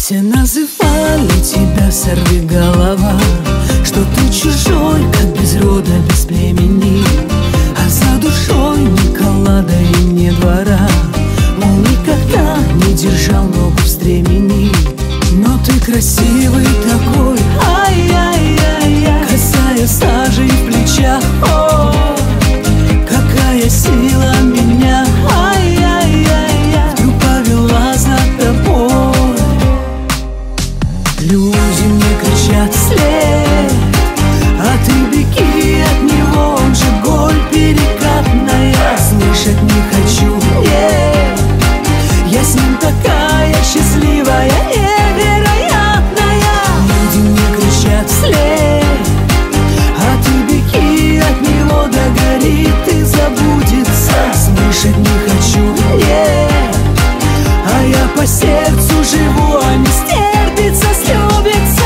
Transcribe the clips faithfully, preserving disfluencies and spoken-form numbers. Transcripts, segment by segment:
Все называли тебя сорвиголова, что ты чужой, как без рода, без племени, а за душой ни коллада и ни двора. Мол, никогда не держал ногу в стремени. Но ты красивый такой, ай-яй-яй-яй, косая сажи в плечах, о, какая сила меня, ай-яй-яй-яй, вдруг повела за тобой. Люди мне кричат вслед, а ты беги от него, он же голь перекатная. Слышать не хочу, нет, я с ним такая счастливая, невероятная. Люди мне кричат вслед, а ты беги от него, догорит и забудется. Слышать не хочу, нет, а я по сердцу живу, а не стерпится, слюбится.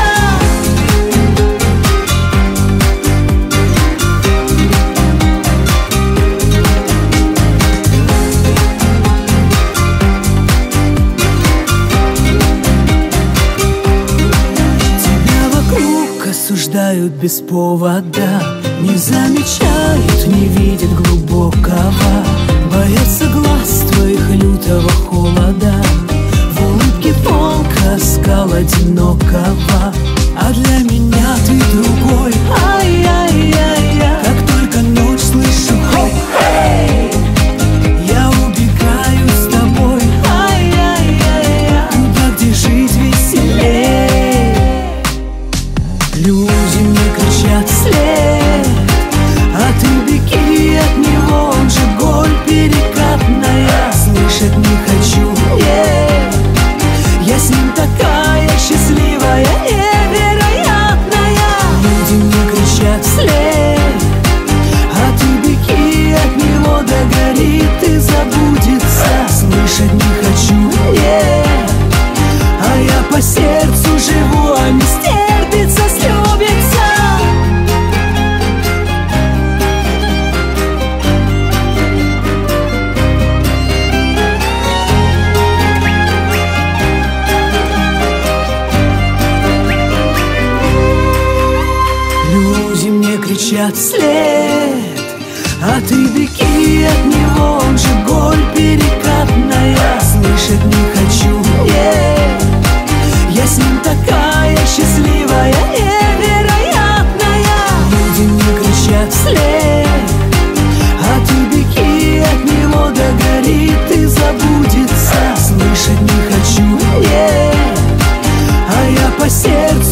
Осуждают без повода, не замечают, не видят глубокого, боятся глаз твоих лютого холода, в улыбке волка скал одинокого. А для меня ты другой, ай-яй-яй-яй, как только ночь слышу, хей-хей, я убегаю с тобой, ай-яй-яй-яй, туда, где жить веселей. Люди мне кричат вслед, а ты беги от него, он же голь перекатная. Слышать не хочу, нет, я с ним такая счастливая, невероятная. Люди мне кричат вслед, а ты беги от него, догорит и забудется. Слышать не хочу, нет, а я по сердцу живу, а не стерпится, слюбится. Люди мне кричат вслед, а ты беги от него, он же голь перекатная. Слышать не хочу, нет, я с ним такая счастливая, невероятная. Люди мне кричат вслед, а ты беги от него, догорит и забудется. Слышать не хочу, нет, а я по сердцу